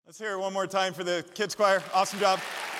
Let's hear it one more time for the kids choir. Awesome job.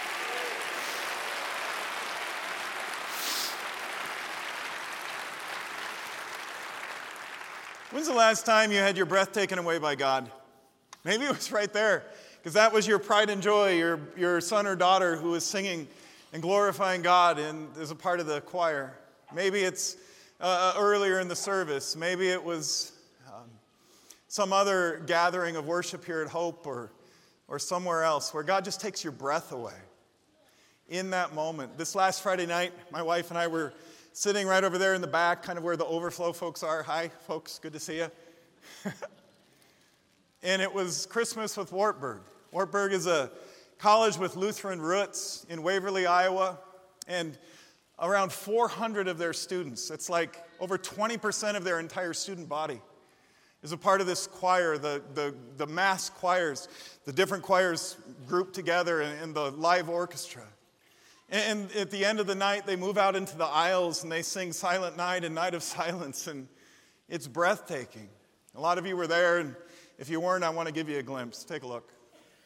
When's the last time you had your breath taken away by God? Maybe it was right there, because that was your pride and joy, your son or daughter who was singing and glorifying God and as a part of the choir. Maybe it's earlier in the service. Maybe it was some other gathering of worship here at Hope or somewhere else where God just takes your breath away in that moment. This last Friday night, my wife and I were sitting right over there in the back, kind of where the overflow folks are. Hi, folks. Good to see you. And it was Christmas with Wartburg. Wartburg is a college with Lutheran roots in Waverly, Iowa, and around 400 of their students, it's like over 20% of their entire student body, is a part of this choir, the mass choirs, the different choirs grouped together in the live orchestra. And at the end of the night, they move out into the aisles and they sing Silent Night and Night of Silence, and it's breathtaking. A lot of you were there, and if you weren't, I want to give you a glimpse. Take a look.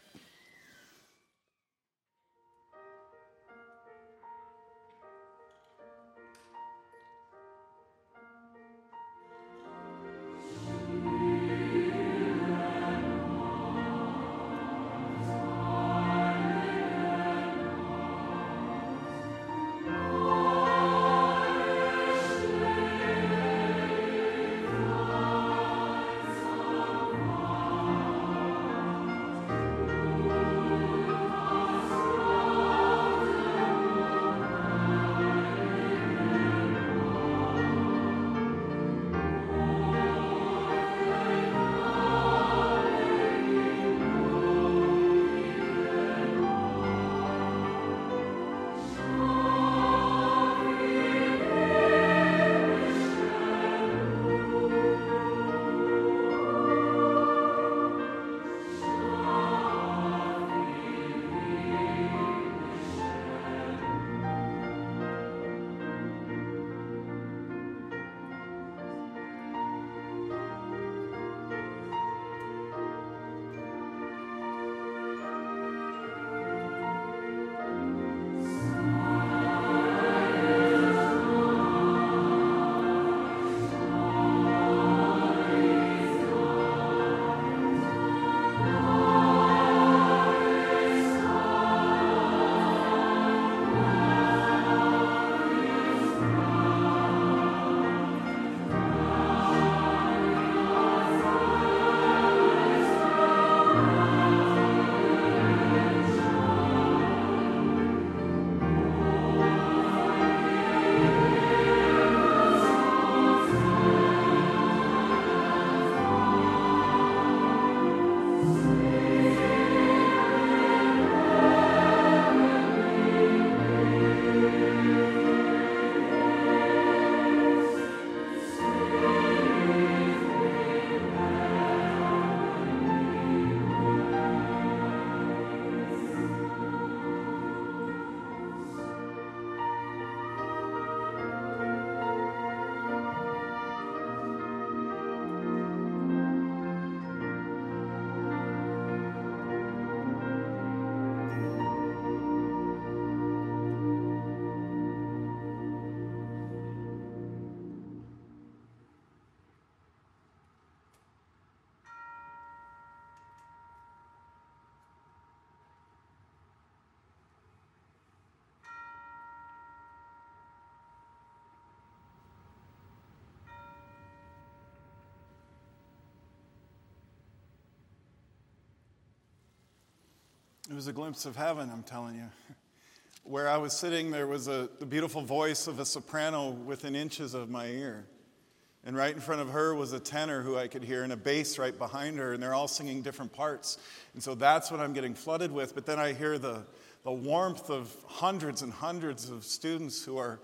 It was a glimpse of heaven, I'm telling you. Where I was sitting, there was the beautiful voice of a soprano within inches of my ear. And right in front of her was a tenor who I could hear, and a bass right behind her, and they're all singing different parts. And so that's what I'm getting flooded with. But then I hear the warmth of hundreds and hundreds of students who are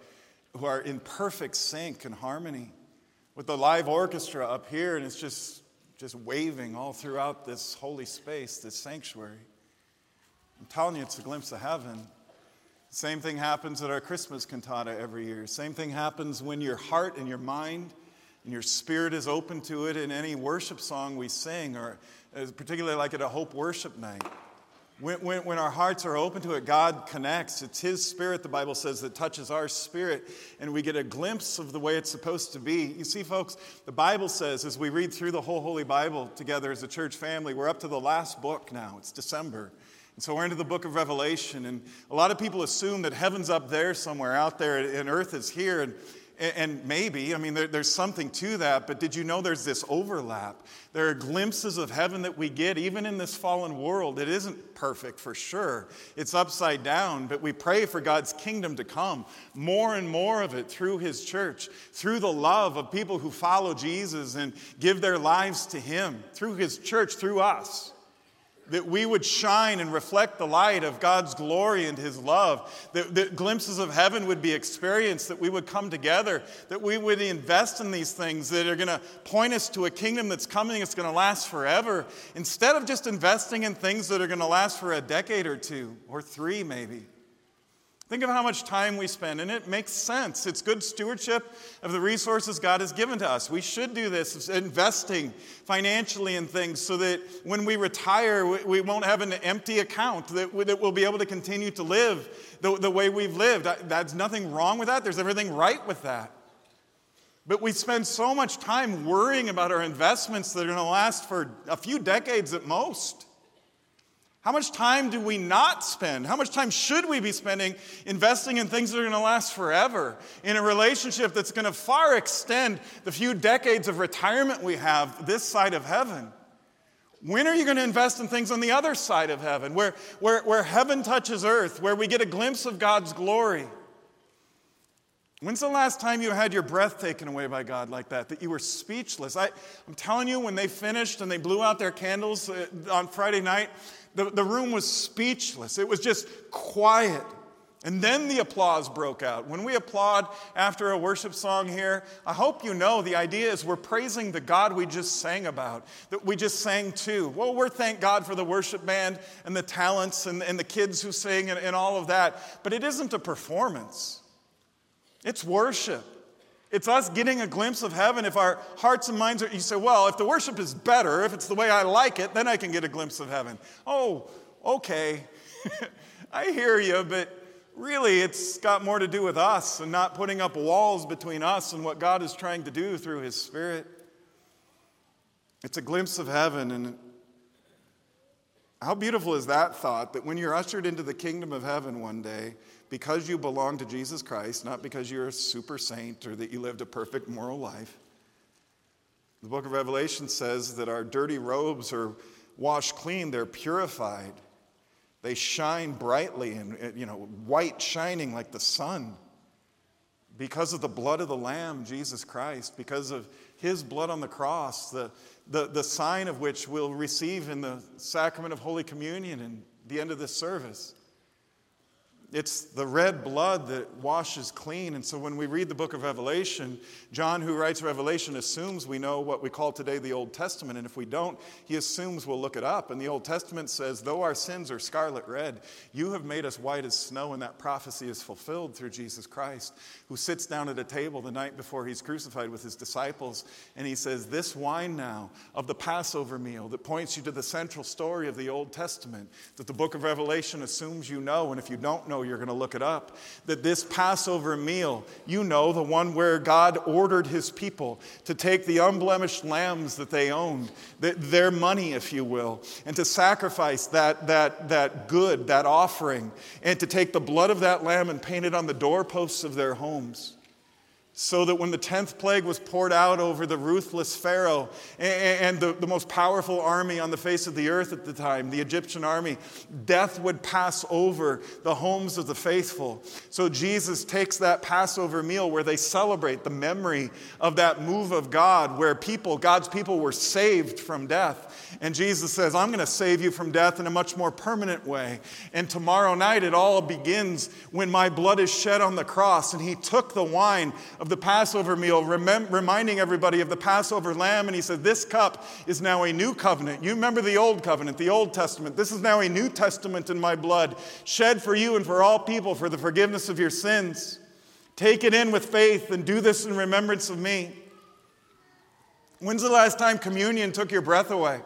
in perfect sync and harmony with the live orchestra up here, and it's just waving all throughout this holy space, this sanctuary. I'm telling you, it's a glimpse of heaven. Same thing happens at our Christmas cantata every year. Same thing happens when your heart and your mind, and your spirit is open to it in any worship song we sing, or particularly like at a Hope Worship Night. When our hearts are open to it, God connects. It's His Spirit, the Bible says, that touches our spirit, and we get a glimpse of the way it's supposed to be. You see, folks, the Bible says, as we read through the whole Holy Bible together as a church family, we're up to the last book now. It's December. And so we're into the book of Revelation, and a lot of people assume that heaven's up there somewhere out there, and earth is here, and maybe, there's something to that, but did you know there's this overlap? There are glimpses of heaven that we get, even in this fallen world. It isn't perfect for sure. It's upside down, but we pray for God's kingdom to come. More and more of it through His church, through the love of people who follow Jesus and give their lives to Him, through His church, through us. That we would shine and reflect the light of God's glory and His love. That glimpses of heaven would be experienced, that we would come together, that we would invest in these things that are going to point us to a kingdom that's coming, it's going to last forever, instead of just investing in things that are going to last for a decade or two, or 3 maybe. Think of how much time we spend, and it makes sense. It's good stewardship of the resources God has given to us. We should do this, investing financially in things so that when we retire, we won't have an empty account, that we'll be able to continue to live the way we've lived. There's nothing wrong with that. There's everything right with that. But we spend so much time worrying about our investments that are going to last for a few decades at most. How much time do we not spend? How much time should we be spending investing in things that are going to last forever, in a relationship that's going to far extend the few decades of retirement we have this side of heaven? When are you going to invest in things on the other side of heaven, where heaven touches earth, where we get a glimpse of God's glory? When's the last time you had your breath taken away by God like that you were speechless? I'm telling you, when they finished and they blew out their candles on Friday night, the room was speechless. It was just quiet. And then the applause broke out. When we applaud after a worship song here, I hope you know the idea is we're praising the God we just sang about, that we just sang to. Well, we're thank God for the worship band and the talents and the kids who sing and all of that. But it isn't a performance. It's worship. It's us getting a glimpse of heaven. If our hearts and minds are, you say, well, if the worship is better, if it's the way I like it, then I can get a glimpse of heaven. Oh, okay. I hear you, but really it's got more to do with us and not putting up walls between us and what God is trying to do through His Spirit. It's a glimpse of heaven, and how beautiful is that thought, that when you're ushered into the kingdom of heaven one day, because you belong to Jesus Christ, not because you're a super saint or that you lived a perfect moral life. The book of Revelation says that our dirty robes are washed clean, they're purified. They shine brightly and, white shining like the sun. Because of the blood of the Lamb, Jesus Christ, because of His blood on the cross, the sign of which we'll receive in the sacrament of Holy Communion and the end of this service. It's the red blood that washes clean. And so when we read the book of Revelation, John, who writes Revelation, assumes we know what we call today the Old Testament. And if we don't, he assumes we'll look it up. And the Old Testament says, though our sins are scarlet red, you have made us white as snow. And that prophecy is fulfilled through Jesus Christ, who sits down at a table the night before He's crucified with His disciples. And He says, this wine now of the Passover meal that points you to the central story of the Old Testament, that the book of Revelation assumes you know. And if you don't know, you're going to look it up, that this Passover meal, the one where God ordered His people to take the unblemished lambs that they owned, their money, if you will, and to sacrifice that good, that offering, and to take the blood of that lamb and paint it on the doorposts of their homes. So that when the 10th plague was poured out over the ruthless Pharaoh and the most powerful army on the face of the earth at the time, the Egyptian army, death would pass over the homes of the faithful. So Jesus takes that Passover meal where they celebrate the memory of that move of God, where God's people were saved from death. And Jesus says, I'm going to save you from death in a much more permanent way. And tomorrow night it all begins when my blood is shed on the cross. And He took the wine of the Passover meal, reminding everybody of the Passover lamb, and He said, this cup is now a new covenant. You remember the old covenant, the Old Testament. This is now a new testament in my blood, shed for you and for all people for the forgiveness of your sins. Take it in with faith and do this in remembrance of me. When's the last time communion took your breath away?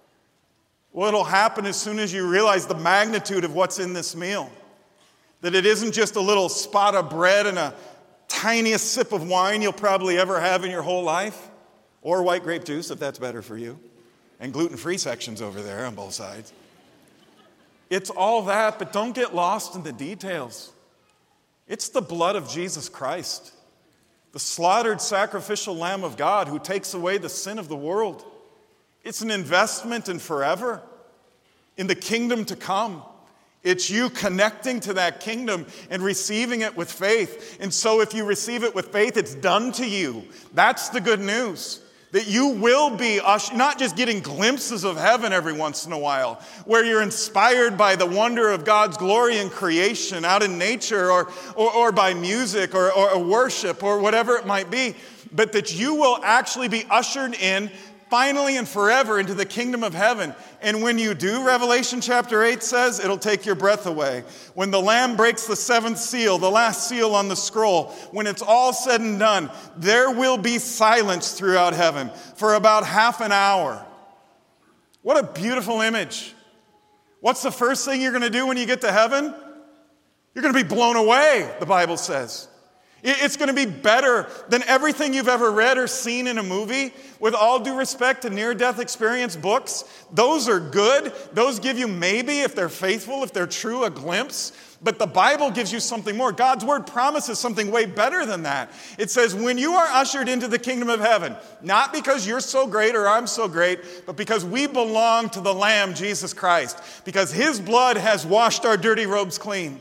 Well, it'll happen as soon as you realize the magnitude of what's in this meal. That it isn't just a little spot of bread and a tiniest sip of wine you'll probably ever have in your whole life. Or white grape juice, if that's better for you. And gluten-free sections over there on both sides. It's all that, but don't get lost in the details. It's the blood of Jesus Christ, the slaughtered sacrificial Lamb of God who takes away the sin of the world. It's an investment in forever, in the kingdom to come. It's you connecting to that kingdom and receiving it with faith. And so if you receive it with faith, it's done to you. That's the good news. That you will be not just getting glimpses of heaven every once in a while, where you're inspired by the wonder of God's glory in creation, out in nature, or by music, or worship, or whatever it might be, but that you will actually be ushered in finally and forever into the kingdom of heaven. And when you do, Revelation chapter 8 says, it'll take your breath away. When the Lamb breaks the seventh seal, the last seal on the scroll, when it's all said and done, there will be silence throughout heaven for about half an hour. What a beautiful image. What's the first thing you're going to do when you get to heaven? You're going to be blown away, the Bible says. It's going to be better than everything you've ever read or seen in a movie. With all due respect to near-death experience books, those are good. Those give you maybe, if they're faithful, if they're true, a glimpse. But the Bible gives you something more. God's word promises something way better than that. It says, when you are ushered into the kingdom of heaven, not because you're so great or I'm so great, but because we belong to the Lamb, Jesus Christ, because his blood has washed our dirty robes clean.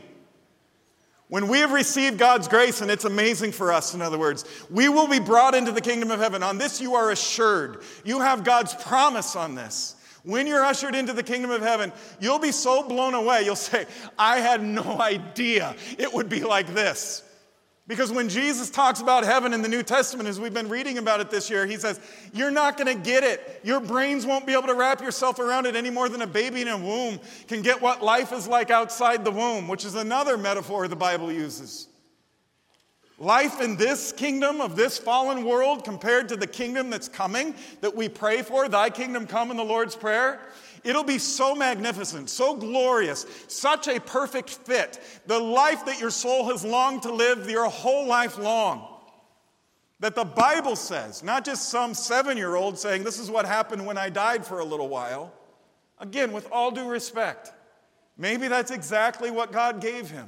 When we have received God's grace, and it's amazing for us, in other words, we will be brought into the kingdom of heaven. On this you are assured. You have God's promise on this. When you're ushered into the kingdom of heaven, you'll be so blown away. You'll say, I had no idea it would be like this. Because when Jesus talks about heaven in the New Testament, as we've been reading about it this year, he says, you're not going to get it. Your brains won't be able to wrap yourself around it any more than a baby in a womb can get what life is like outside the womb, which is another metaphor the Bible uses. Life in this kingdom of this fallen world compared to the kingdom that's coming, that we pray for, thy kingdom come in the Lord's Prayer, it'll be so magnificent, so glorious, such a perfect fit. The life that your soul has longed to live your whole life long. That the Bible says, not just some 7-year-old saying, this is what happened when I died for a little while. Again, with all due respect, maybe that's exactly what God gave him.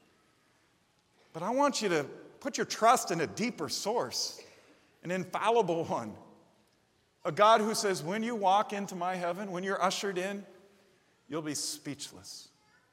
But I want you to put your trust in a deeper source, an infallible one. A God who says, when you walk into my heaven, when you're ushered in, you'll be speechless.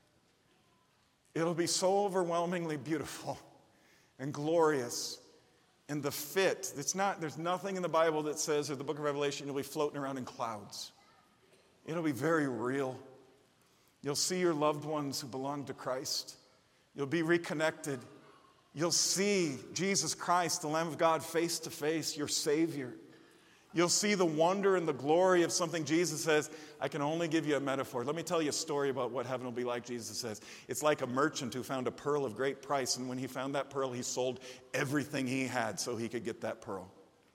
It'll be so overwhelmingly beautiful and glorious. And the fit, there's nothing in the Bible that says, or the book of Revelation, you'll be floating around in clouds. It'll be very real. You'll see your loved ones who belong to Christ. You'll be reconnected. You'll see Jesus Christ, the Lamb of God, face to face, your Savior. You'll see the wonder and the glory of something Jesus says, I can only give you a metaphor. Let me tell you a story about what heaven will be like, Jesus says. It's like a merchant who found a pearl of great price, and when he found that pearl, he sold everything he had so he could get that pearl.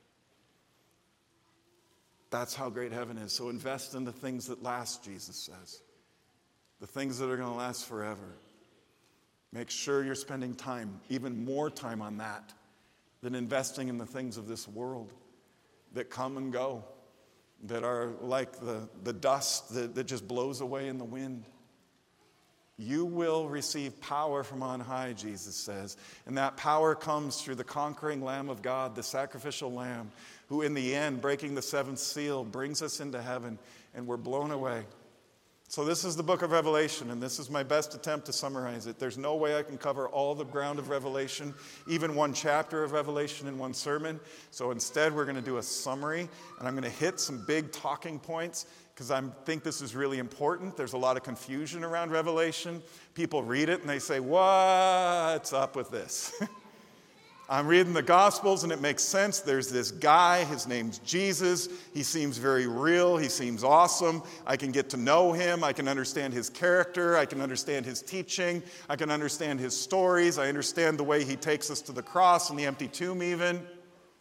That's how great heaven is. So invest in the things that last, Jesus says. The things that are going to last forever. Make sure you're spending time, even more time on that, than investing in the things of this world that come and go, that are like the dust that just blows away in the wind. You will receive power from on high, Jesus says. And that power comes through the conquering Lamb of God, the sacrificial Lamb, who in the end, breaking the seventh seal, brings us into heaven, and we're blown away. So this is the book of Revelation, and this is my best attempt to summarize it. There's no way I can cover all the ground of Revelation, even one chapter of Revelation in one sermon. So instead, we're going to do a summary, and I'm going to hit some big talking points because I think this is really important. There's a lot of confusion around Revelation. People read it, and they say, what's up with this? I'm reading the Gospels, and it makes sense. There's this guy. His name's Jesus. He seems very real. He seems awesome. I can get to know him. I can understand his character. I can understand his teaching. I can understand his stories. I understand the way he takes us to the cross and the empty tomb even.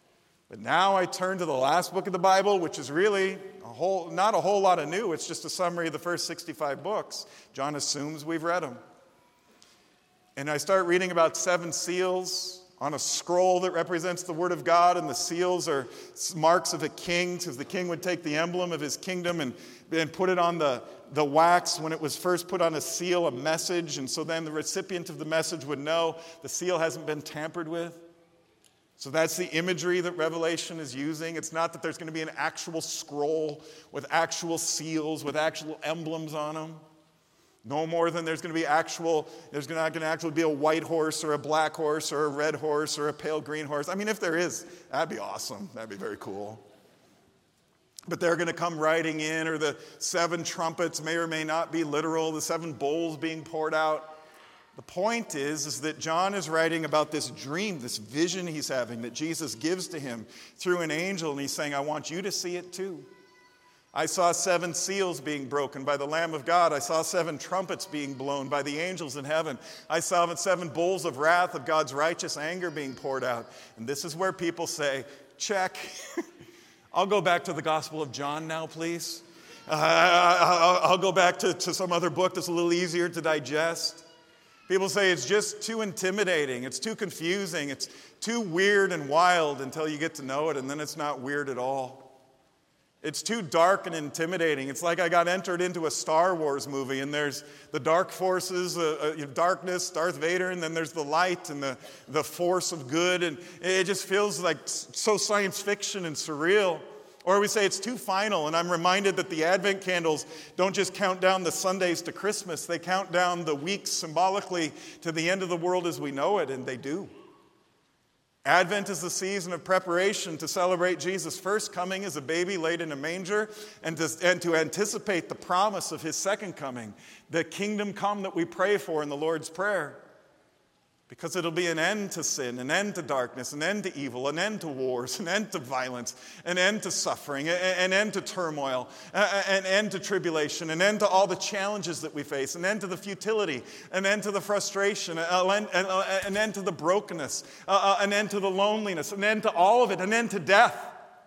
But now I turn to the last book of the Bible, which is really not a whole lot of new. It's just a summary of the first 65 books. John assumes we've read them. And I start reading about 7 seals on a scroll that represents the Word of God, and the seals are marks of a king, because the king would take the emblem of his kingdom and put it on the wax when it was first put on a seal, a message, and so then the recipient of the message would know the seal hasn't been tampered with. So that's the imagery that Revelation is using. It's not that there's going to be an actual scroll with actual seals, with actual emblems on them. No more than there's not going to actually be a white horse or a black horse or a red horse or a pale green horse. I mean, if there is, that'd be awesome. That'd be very cool. But they're going to come riding in, or the 7 trumpets may or may not be literal, the 7 bowls being poured out. The point is that John is writing about this dream, this vision he's having that Jesus gives to him through an angel, and he's saying, I want you to see it too. I saw 7 seals being broken by the Lamb of God. I saw 7 trumpets being blown by the angels in heaven. I saw 7 bowls of wrath of God's righteous anger being poured out. And this is where people say, check. I'll go back to the Gospel of John now, please. I'll go back to some other book that's a little easier to digest. People say it's just too intimidating, it's too confusing, it's too weird and wild until you get to know it, and then it's not weird at all. It's too dark and intimidating. It's like I got entered into a Star Wars movie, and there's the dark forces, darkness, Darth Vader, and then there's the light and the force of good, and it just feels like so science fiction and surreal. Or we say it's too final, and I'm reminded that the Advent candles don't just count down the Sundays to Christmas. They count down the weeks symbolically to the end of the world as we know it, and they do. Advent is the season of preparation to celebrate Jesus' first coming as a baby laid in a manger, and to anticipate the promise of his second coming, the kingdom come that we pray for in the Lord's Prayer. Because it'll be an end to sin, an end to darkness, an end to evil, an end to wars, an end to violence, an end to suffering, an end to turmoil, an end to tribulation, an end to all the challenges that we face, an end to the futility, an end to the frustration, an end to the brokenness, an end to the loneliness, an end to all of it, an end to death.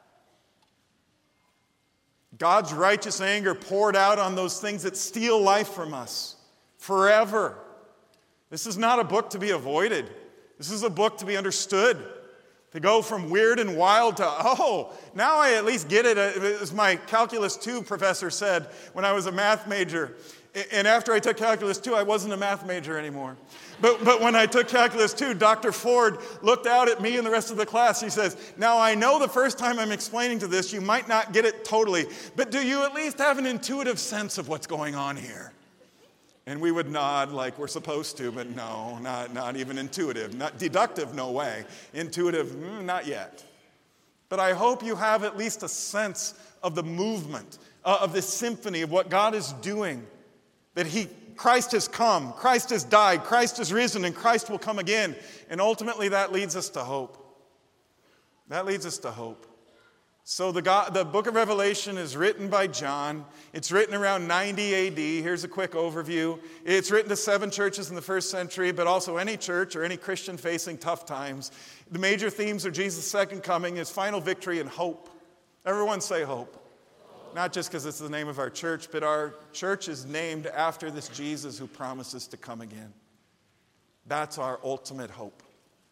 God's righteous anger poured out on those things that steal life from us forever. This is not a book to be avoided. This is a book to be understood. To go from weird and wild to, now I at least get it. As my Calculus 2 professor said when I was a math major. And after I took Calculus 2, I wasn't a math major anymore. But when I took Calculus 2, Dr. Ford looked out at me and the rest of the class. He says, now I know the first time I'm explaining to this, you might not get it totally, but do you at least have an intuitive sense of what's going on here? And we would nod like we're supposed to, but no, not even intuitive. Not deductive, no way. Intuitive, not yet. But I hope you have at least a sense of the movement, of this symphony of what God is doing. That Christ has come, Christ has died, Christ has risen, and Christ will come again. And ultimately that leads us to hope. That leads us to hope. So the book of Revelation is written by John. It's written around 90 AD. Here's a quick overview. It's written to 7 churches in the first century, but also any church or any Christian facing tough times. The major themes are Jesus' second coming, his final victory, and hope. Everyone say hope. Not just because it's the name of our church, but our church is named after this Jesus who promises to come again. That's our ultimate hope.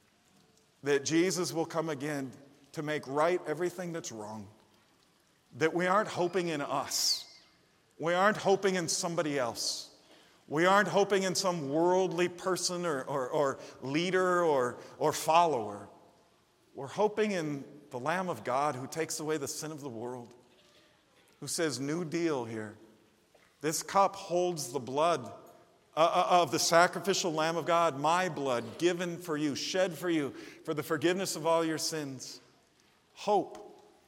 That Jesus will come again to make right everything that's wrong. That we aren't hoping in us. We aren't hoping in somebody else. We aren't hoping in some worldly person or leader or follower. We're hoping in the Lamb of God who takes away the sin of the world. Who says, new deal here. This cup holds the blood of the sacrificial Lamb of God, my blood given for you, shed for you, for the forgiveness of all your sins. Hope.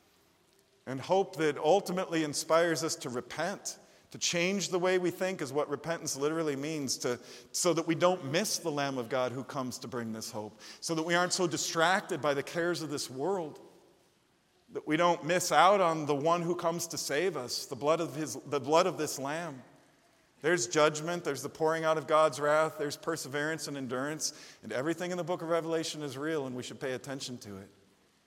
And hope that ultimately inspires us to repent, to change the way we think is what repentance literally means, so that we don't miss the Lamb of God who comes to bring this hope, so that we aren't so distracted by the cares of this world, that we don't miss out on the one who comes to save us, the blood of this Lamb. There's judgment, there's the pouring out of God's wrath, there's perseverance and endurance, and everything in the book of Revelation is real, and we should pay attention to it.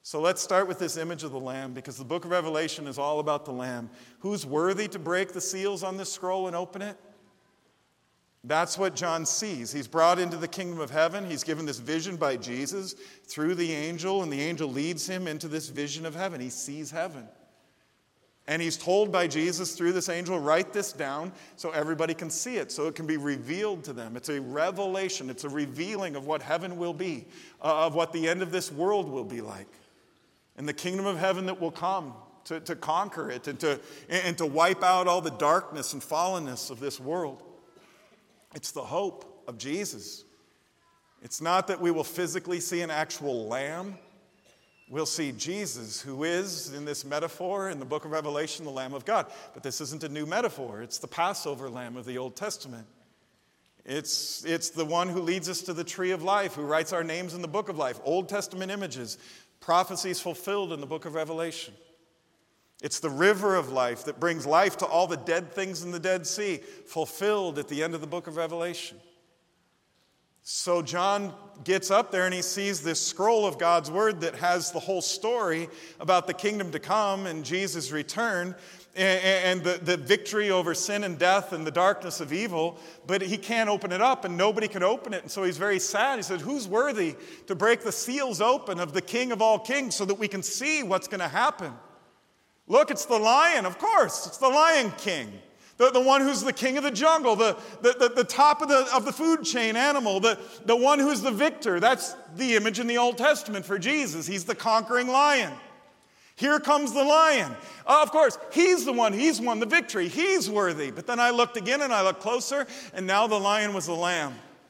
So let's start with this image of the Lamb, because the book of Revelation is all about the Lamb. Who's worthy to break the seals on this scroll and open it? That's what John sees. He's brought into the kingdom of heaven. He's given this vision by Jesus through the angel, and the angel leads him into this vision of heaven. He sees heaven. And he's told by Jesus through this angel, write this down so everybody can see it, so it can be revealed to them. It's a revelation. It's a revealing of what heaven will be, of what the end of this world will be like. And the kingdom of heaven that will come to conquer it and to wipe out all the darkness and fallenness of this world. It's the hope of Jesus. It's not that we will physically see an actual lamb. We'll see Jesus, who is, in this metaphor in the book of Revelation, the Lamb of God. But this isn't a new metaphor. It's the Passover lamb of the Old Testament. It's the one who leads us to the tree of life, who writes our names in the book of life. Old Testament images, prophecies fulfilled in the book of Revelation. It's the river of life that brings life to all the dead things in the Dead Sea, fulfilled at the end of the book of Revelation. So John gets up there and he sees this scroll of God's word that has the whole story about the kingdom to come and Jesus' return and the victory over sin and death and the darkness of evil, but he can't open it up and nobody can open it. And so he's very sad. He said, who's worthy to break the seals open of the King of all kings so that we can see what's going to happen? Look, it's the lion, of course. It's the Lion King. The one who's the king of the jungle, the top of the food chain animal, the one who's the victor. That's the image in the Old Testament for Jesus. He's the conquering lion. Here comes the lion. Of course, he's the one. He's won the victory. He's worthy. But then I looked again and I looked closer, and now the lion was the lamb.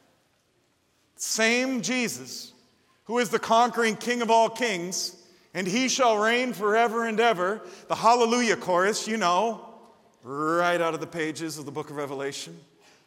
Same Jesus, who is the conquering king of all kings, and he shall reign forever and ever. The Hallelujah chorus, you know, right out of the pages of the book of Revelation.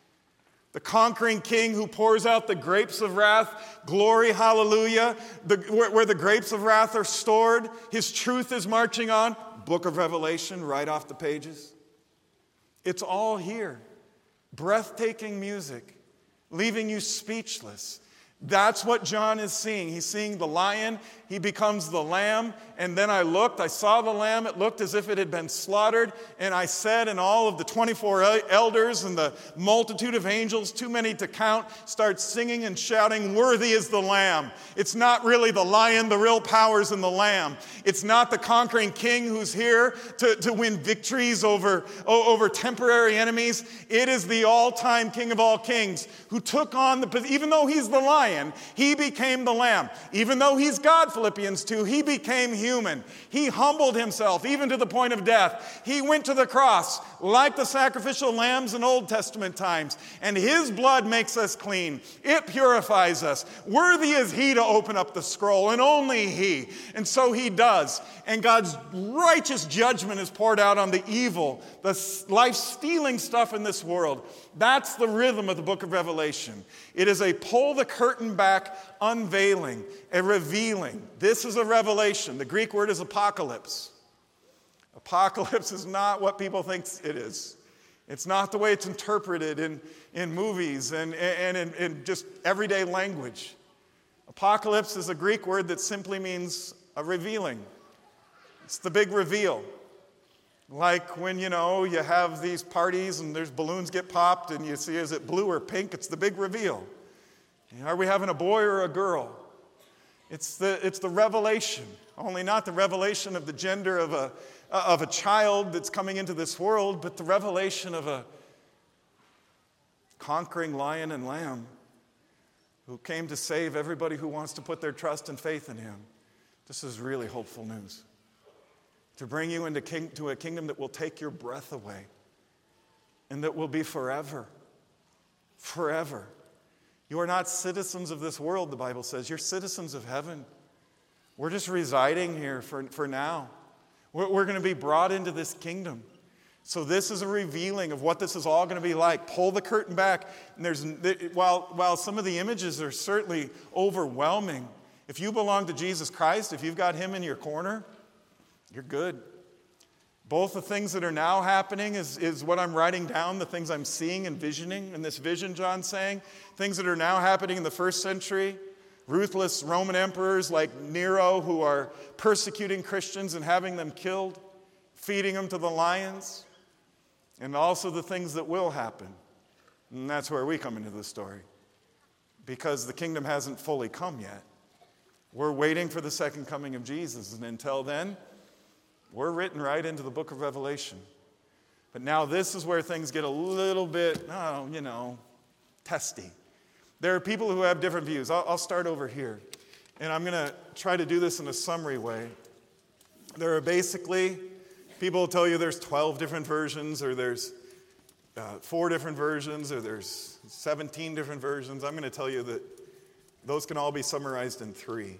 The conquering king who pours out the grapes of wrath, glory, hallelujah, where the grapes of wrath are stored. His truth is marching on. Book of Revelation, right off the pages. It's all here. Breathtaking music, leaving you speechless. That's what John is seeing. He's seeing the lion. He becomes the lamb. And then I looked. I saw the lamb. It looked as if it had been slaughtered. And I said, and all of the 24 elders and the multitude of angels, too many to count, start singing and shouting, worthy is the lamb. It's not really the lion. The real power's in the lamb. It's not the conquering king who's here to win victories over temporary enemies. It is the all-time king of all kings who took on even though he's the lion, he became the lamb. Even though he's God, Philippians 2, he became human. He humbled himself even to the point of death. He went to the cross like the sacrificial lambs in Old Testament times. And his blood makes us clean. It purifies us. Worthy is he to open up the scroll, and only he. And so he does. And God's righteous judgment is poured out on the evil, the life-stealing stuff in this world. That's the rhythm of the book of Revelation. It is a pull the curtain back unveiling, a revealing. This is a revelation. The Greek word is apocalypse. Apocalypse is not what people think it is. It's not the way it's interpreted in movies and in just everyday language. Apocalypse is a Greek word that simply means a revealing. It's the big reveal. Like when, you have these parties and there's balloons get popped and you see, is it blue or pink? It's the big reveal. Are we having a boy or a girl? It's the revelation, only not the revelation of the gender of a child that's coming into this world, but the revelation of a conquering lion and lamb who came to save everybody who wants to put their trust and faith in him. This is really hopeful news. To bring you to a kingdom that will take your breath away and that will be forever. Forever. You are not citizens of this world, the Bible says. You're citizens of heaven. We're just residing here for now. We're going to be brought into this kingdom. So this is a revealing of what this is all going to be like. Pull the curtain back. And while some of the images are certainly overwhelming, if you belong to Jesus Christ, if you've got him in your corner, you're good. Both the things that are now happening is what I'm writing down, the things I'm seeing and visioning in this vision, John's saying. Things that are now happening in the first century ruthless Roman emperors like Nero who are persecuting Christians and having them killed, feeding them to the lions, and also the things that will happen. And that's where we come into the story, because the kingdom hasn't fully come yet. We're waiting for the second coming of Jesus, and until then, we're written right into the book of Revelation. But now this is where things get a little bit, testy. There are people who have different views. I'll start over here, and I'm going to try to do this in a summary way. There are basically, people will tell you there's 12 different versions, or there's 4 different versions, or there's 17 different versions. I'm going to tell you that those can all be summarized in 3.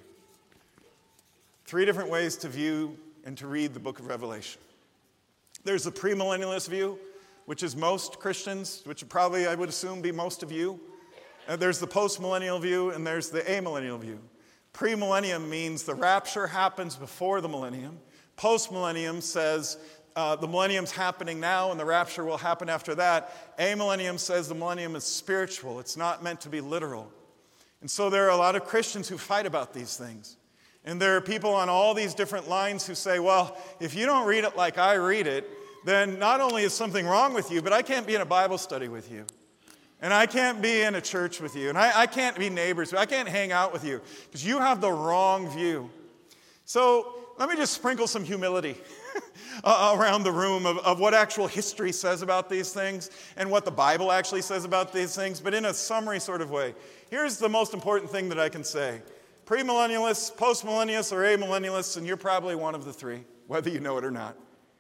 3 different ways to view and to read the book of Revelation. There's the premillennialist view, which is most Christians, which would probably, I would assume, be most of you. There's the postmillennial view, and there's the amillennial view. Premillennium means the rapture happens before the millennium. Postmillennium says the millennium's happening now, and the rapture will happen after that. Amillennium says the millennium is spiritual. It's not meant to be literal. And so there are a lot of Christians who fight about these things. And there are people on all these different lines who say, well, if you don't read it like I read it, then not only is something wrong with you, but I can't be in a Bible study with you. And I can't be in a church with you. And I can't be neighbors. I can't hang out with you because you have the wrong view. So let me just sprinkle some humility around the room of what actual history says about these things and what the Bible actually says about these things, but in a summary sort of way. Here's the most important thing that I can say. Premillennialists, postmillennialists, or amillennialists, and you're probably one of the 3, whether you know it or not,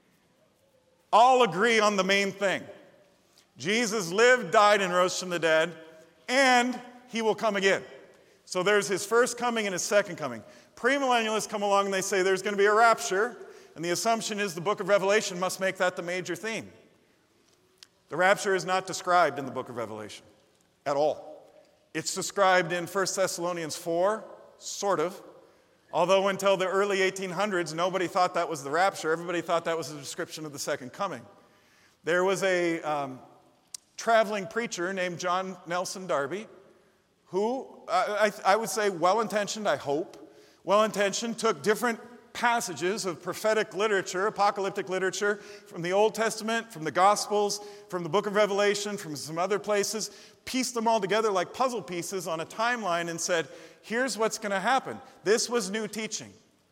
all agree on the main thing. Jesus lived, died, and rose from the dead, and he will come again. So there's his first coming and his second coming. Premillennialists come along and they say there's going to be a rapture, and the assumption is the book of Revelation must make that the major theme. The rapture is not described in the book of Revelation at all. It's described in 1 Thessalonians 4, sort of. Although until the early 1800s, nobody thought that was the rapture. Everybody thought that was a description of the second coming. There was a traveling preacher named John Nelson Darby who, I would say well-intentioned, I hope, well-intentioned, took different passages of prophetic literature, apocalyptic literature, from the Old Testament, from the Gospels, from the book of Revelation, from some other places, pieced them all together like puzzle pieces on a timeline and said, here's what's going to happen. This was new teaching.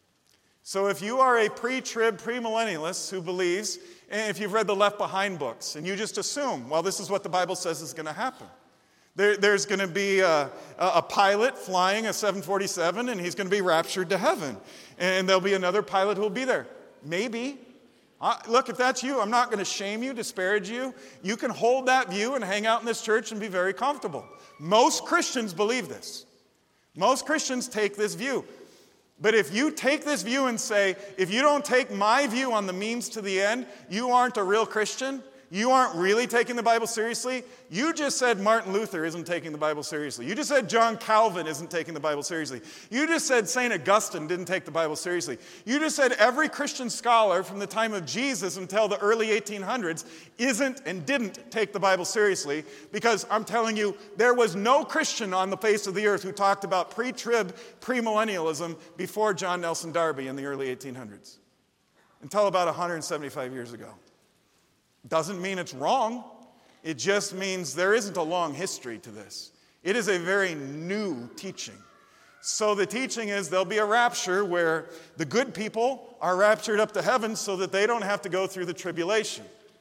So if you are a pre-trib, premillennialist who believes, and if you've read the Left Behind books, and you just assume, well, this is what the Bible says is going to happen. There's going to be a pilot flying a 747, and he's going to be raptured to heaven. And there'll be another pilot who will be there. Maybe. Look, if that's you, I'm not going to shame you, disparage you. You can hold that view and hang out in this church and be very comfortable. Most Christians believe this. Most Christians take this view. But if you take this view and say, if you don't take my view on the means to the end, you aren't a real Christian, you aren't really taking the Bible seriously, you just said Martin Luther isn't taking the Bible seriously. You just said John Calvin isn't taking the Bible seriously. You just said St. Augustine didn't take the Bible seriously. You just said every Christian scholar from the time of Jesus until the early 1800s isn't and didn't take the Bible seriously, because I'm telling you, there was no Christian on the face of the earth who talked about pre-trib, premillennialism before John Nelson Darby in the early 1800s, until about 175 years ago. Doesn't mean it's wrong. It just means there isn't a long history to this. It is a very new teaching. So the teaching is there'll be a rapture where the good people are raptured up to heaven so that they don't have to go through the tribulation.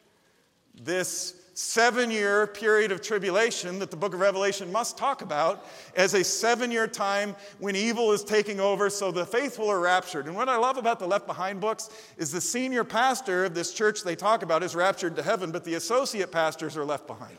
This 7-year period of tribulation that the book of Revelation must talk about as a 7-year time when evil is taking over, so the faithful are raptured. And what I love about the Left Behind books is the senior pastor of this church they talk about is raptured to heaven, but the associate pastors are left behind.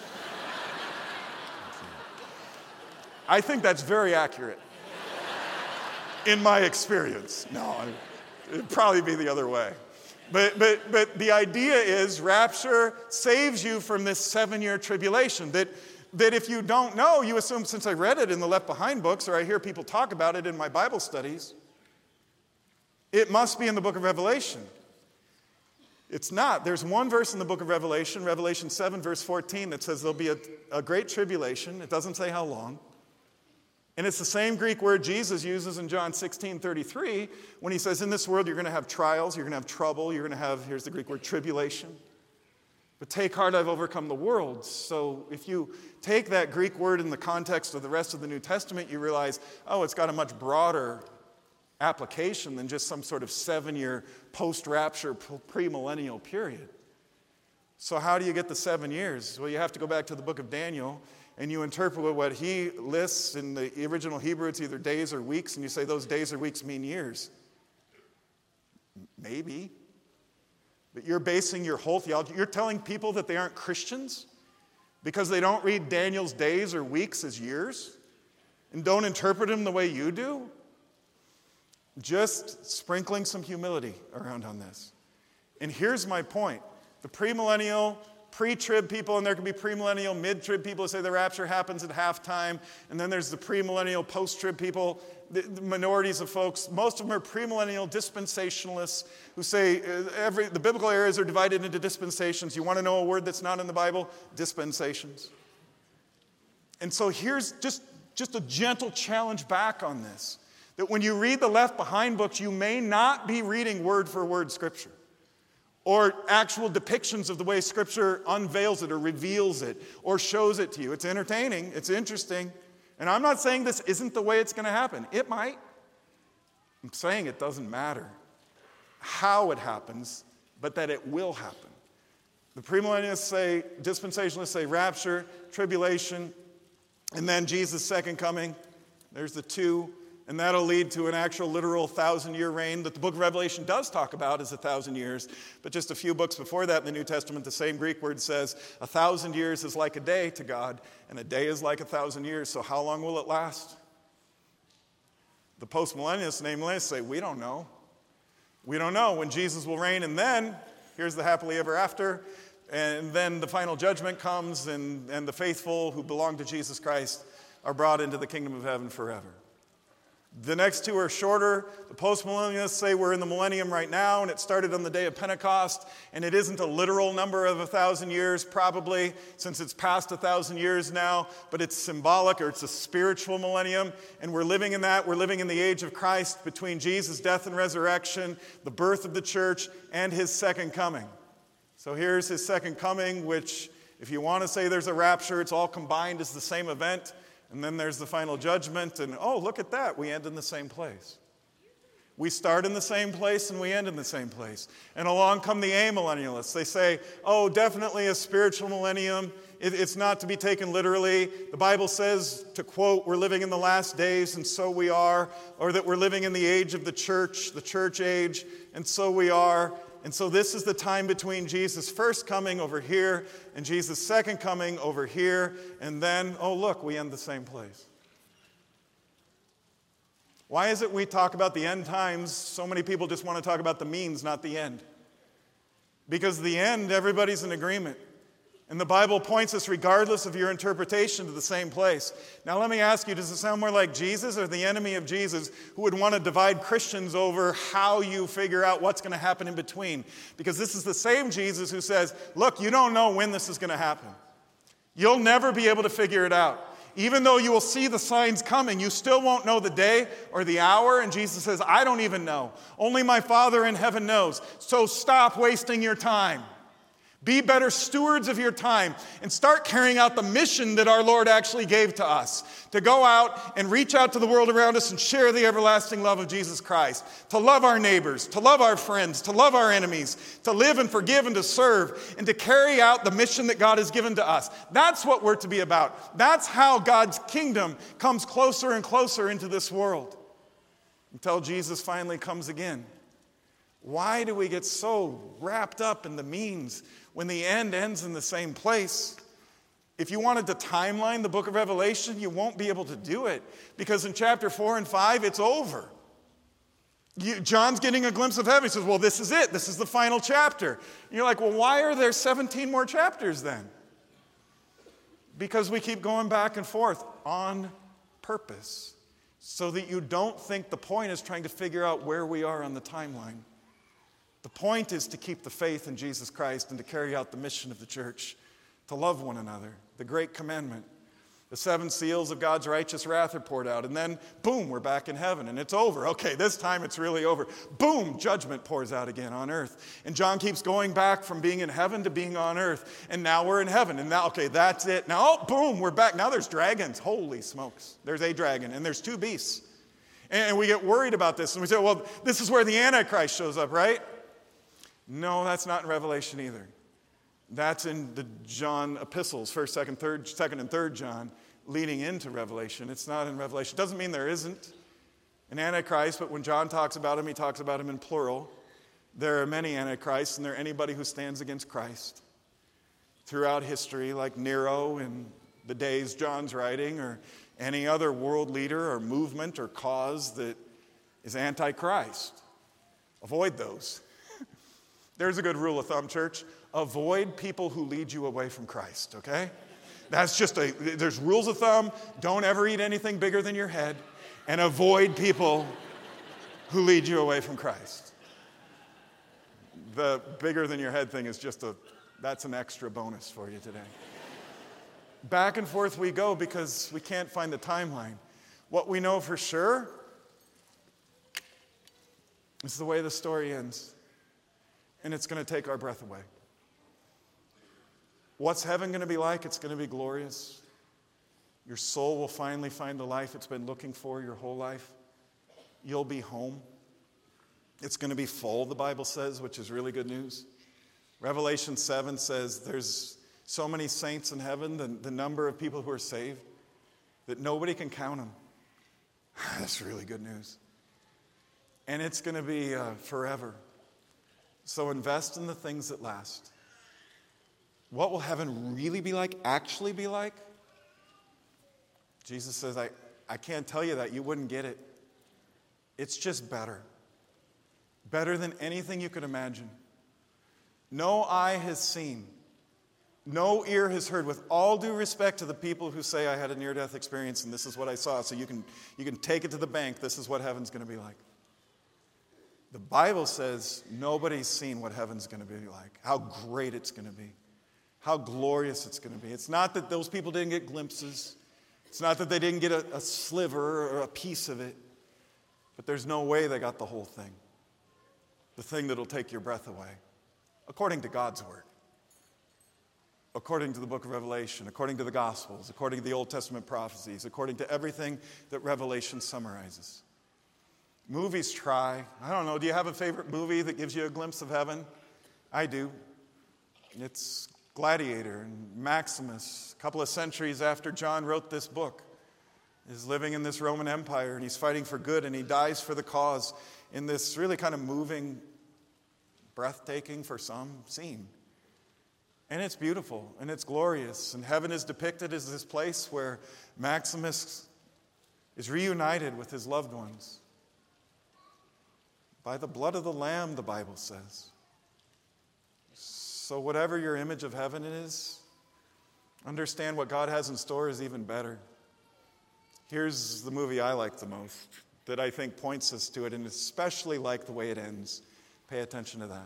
I think that's very accurate in my experience. No, it'd probably be the other way. But the idea is rapture saves you from this 7-year tribulation. That if you don't know, you assume, since I read it in the Left Behind books, or I hear people talk about it in my Bible studies, it must be in the book of Revelation. It's not. There's one verse in the book of Revelation, Revelation 7, verse 14, that says there'll be a great tribulation. It doesn't say how long. And it's the same Greek word Jesus uses in John 16:33 when he says, in this world you're going to have trials, you're going to have trouble, you're going to have, here's the Greek word, tribulation. But take heart, I've overcome the world. So if you take that Greek word in the context of the rest of the New Testament, you realize, oh, it's got a much broader application than just some sort of 7-year post-rapture, premillennial period. So how do you get the 7 years? Well, you have to go back to the book of Daniel, and you interpret what he lists in the original Hebrew. It's either days or weeks, and you say those days or weeks mean years. Maybe. But you're basing your whole theology. You're telling people that they aren't Christians because they don't read Daniel's days or weeks as years and don't interpret them the way you do. Just sprinkling some humility around on this. And here's my point. The premillennial, pre-trib people, and there can be premillennial, mid-trib people who say the rapture happens at halftime, and then there's the premillennial, post-trib people, the minorities of folks. Most of them are premillennial dispensationalists who say the biblical eras are divided into dispensations. You want to know a word that's not in the Bible? Dispensations. And so here's just a gentle challenge back on this, that when you read the Left Behind books, you may not be reading word for word Scripture, or actual depictions of the way Scripture unveils it or reveals it or shows it to you. It's entertaining. It's interesting. And I'm not saying this isn't the way it's going to happen. It might. I'm saying it doesn't matter how it happens, but that it will happen. The premillennialists say, dispensationalists say rapture, tribulation, and then Jesus' second coming. There's the two. And that'll lead to an actual literal 1,000-year reign that the book of Revelation does talk about as 1,000 years. But just a few books before that in the New Testament, the same Greek word says 1,000 years is like a day to God, and a day is like 1,000 years. So how long will it last? The postmillennialists, namely, say, we don't know. We don't know when Jesus will reign, and then, here's the happily ever after, and then the final judgment comes, and the faithful who belong to Jesus Christ are brought into the kingdom of heaven forever. The next two are shorter. The postmillennialists say we're in the millennium right now, and it started on the day of Pentecost, and it isn't a literal number of 1,000 years, probably, since it's past 1,000 years now, but it's symbolic, or it's a spiritual millennium, and we're living in that. We're living in the age of Christ between Jesus' death and resurrection, the birth of the church, and his second coming. So here's his second coming, which, if you want to say there's a rapture, it's all combined as the same event. And then there's the final judgment, and oh, look at that, we end in the same place. We start in the same place and we end in the same place. And along come the amillennialists. They say, oh, definitely a spiritual millennium. It's not to be taken literally. The Bible says, to quote, we're living in the last days, and so we are. Or that we're living in the age of the church age, and so we are. And so this is the time between Jesus' first coming over here and Jesus' second coming over here. And then, oh, look, we end the same place. Why is it we talk about the end times? So many people just want to talk about the means, not the end. Because the end, everybody's in agreement. And the Bible points us, regardless of your interpretation, to the same place. Now let me ask you, does it sound more like Jesus or the enemy of Jesus who would want to divide Christians over how you figure out what's going to happen in between? Because this is the same Jesus who says, look, you don't know when this is going to happen. You'll never be able to figure it out. Even though you will see the signs coming, you still won't know the day or the hour. And Jesus says, I don't even know. Only my Father in heaven knows. So stop wasting your time. Be better stewards of your time and start carrying out the mission that our Lord actually gave to us, to go out and reach out to the world around us and share the everlasting love of Jesus Christ, to love our neighbors, to love our friends, to love our enemies, to live and forgive and to serve, and to carry out the mission that God has given to us. That's what we're to be about. That's how God's kingdom comes closer and closer into this world until Jesus finally comes again. Why do we get so wrapped up in the means when the end ends in the same place? If you wanted to timeline the book of Revelation, you won't be able to do it, because in chapter 4 and 5, it's over. John's getting a glimpse of heaven. He says, well, this is it. This is the final chapter. And you're like, well, why are there 17 more chapters then? Because we keep going back and forth on purpose, so that you don't think the point is trying to figure out where we are on the timeline. The point is to keep the faith in Jesus Christ and to carry out the mission of the church, to love one another, the great commandment. The 7 seals of God's righteous wrath are poured out. And then, boom, we're back in heaven and it's over. Okay, this time it's really over. Boom, judgment pours out again on earth. And John keeps going back from being in heaven to being on earth. And now we're in heaven. And now, okay, that's it. Now, oh, boom, we're back. Now there's dragons. Holy smokes. There's a dragon and there's 2 beasts. And we get worried about this. And we say, well, this is where the Antichrist shows up, right? No, that's not in Revelation either. That's in the John epistles, 1st, 2nd, and 3rd John, leading into Revelation. It's not in Revelation. It doesn't mean there isn't an Antichrist, but when John talks about him, he talks about him in plural. There are many Antichrists, and there are anybody who stands against Christ throughout history, like Nero in the days John's writing, or any other world leader or movement or cause that is anti-Christ. Avoid those. There's a good rule of thumb, church. Avoid people who lead you away from Christ, okay? That's just there's rules of thumb. Don't ever eat anything bigger than your head. And avoid people who lead you away from Christ. The bigger than your head thing is that's an extra bonus for you today. Back and forth we go because we can't find the timeline. What we know for sure is the way the story ends. And it's going to take our breath away. What's heaven going to be like? It's going to be glorious. Your soul will finally find the life it's been looking for your whole life. You'll be home. It's going to be full, the Bible says, which is really good news. Revelation 7 says there's so many saints in heaven, the number of people who are saved, that nobody can count them. That's really good news. And it's going to be forever. So invest in the things that last. What will heaven really be like, actually be like? Jesus says, I can't tell you that. You wouldn't get it. It's just better. Better than anything you could imagine. No eye has seen. No ear has heard. With all due respect to the people who say I had a near-death experience and this is what I saw, so you can take it to the bank. This is what heaven's going to be like. The Bible says nobody's seen what heaven's going to be like, how great it's going to be, how glorious it's going to be. It's not that those people didn't get glimpses. It's not that they didn't get a sliver or a piece of it. But there's no way they got the whole thing. The thing that'll take your breath away. According to God's word. According to the book of Revelation. According to the Gospels. According to the Old Testament prophecies. According to everything that Revelation summarizes. Movies try. I don't know, do you have a favorite movie that gives you a glimpse of heaven? I do. It's Gladiator and Maximus. A couple of centuries after John wrote this book, is living in this Roman Empire and he's fighting for good and he dies for the cause in this really kind of moving, breathtaking for some scene. And it's beautiful and it's glorious. And heaven is depicted as this place where Maximus is reunited with his loved ones. By the blood of the Lamb, the Bible says. So whatever your image of heaven is, understand what God has in store is even better. Here's the movie I like the most, that I think points us to it, and especially like the way it ends. Pay attention to that.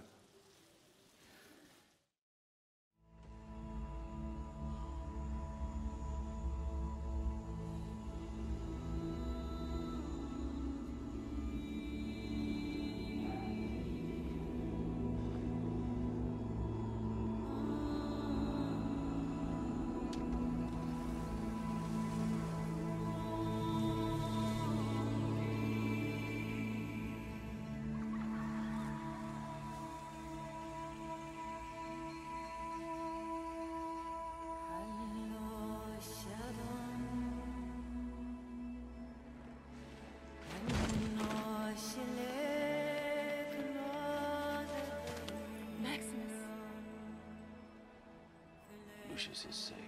Lucius is safe.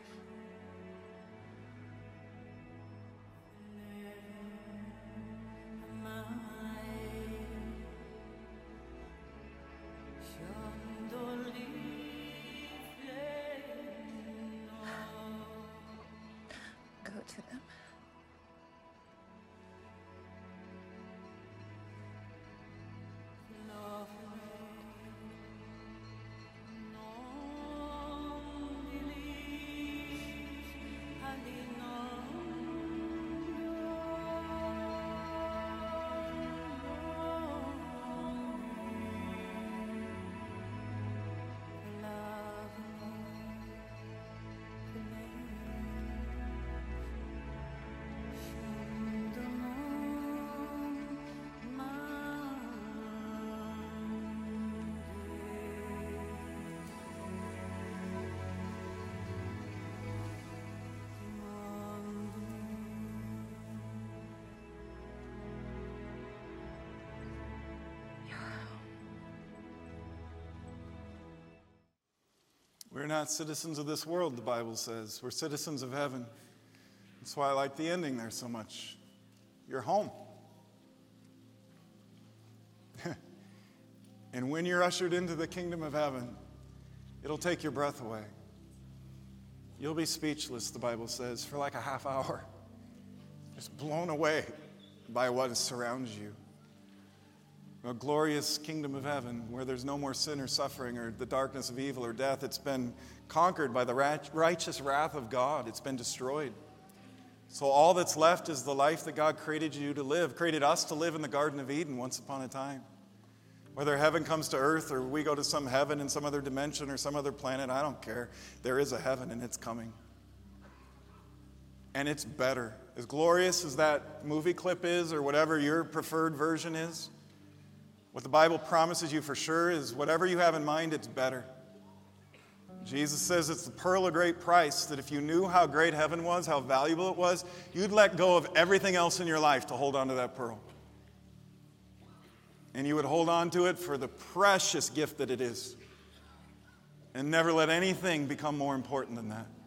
Go to them. Halino We're not citizens of this world, the Bible says. We're citizens of heaven. That's why I like the ending there so much. You're home. And when you're ushered into the kingdom of heaven, it'll take your breath away. You'll be speechless, the Bible says, for like a half hour. Just blown away by what surrounds you. A glorious kingdom of heaven where there's no more sin or suffering or the darkness of evil or death. It's been conquered by the righteous wrath of God. It's been destroyed. So all that's left is the life that God created you to live, created us to live in the Garden of Eden once upon a time. Whether heaven comes to earth or we go to some heaven in some other dimension or some other planet, I don't care. There is a heaven and it's coming. And it's better. As glorious as that movie clip is or whatever your preferred version is, what the Bible promises you for sure is whatever you have in mind, it's better. Jesus says it's the pearl of great price, that if you knew how great heaven was, how valuable it was, you'd let go of everything else in your life to hold on to that pearl. And you would hold on to it for the precious gift that it is. And never let anything become more important than that.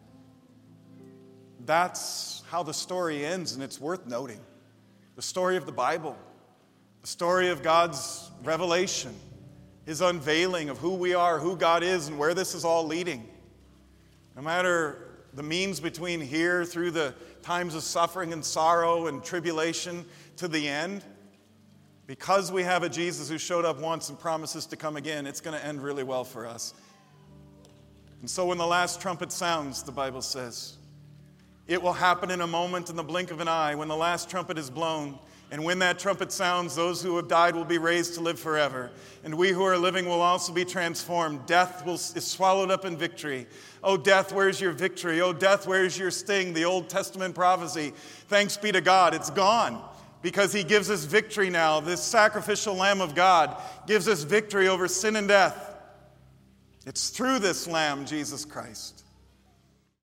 That's how the story ends, and it's worth noting. The story of the Bible. The story of God's revelation. His unveiling of who we are, who God is, and where this is all leading. No matter the means between here through the times of suffering and sorrow and tribulation to the end, because we have a Jesus who showed up once and promises to come again, it's going to end really well for us. And so when the last trumpet sounds, the Bible says, it will happen in a moment, in the blink of an eye, when the last trumpet is blown. And when that trumpet sounds, those who have died will be raised to live forever. And we who are living will also be transformed. Death is swallowed up in victory. Oh, death, where's your victory? Oh, death, where's your sting? The Old Testament prophecy. Thanks be to God, it's gone. Because he gives us victory now. This sacrificial Lamb of God gives us victory over sin and death. It's through this Lamb, Jesus Christ.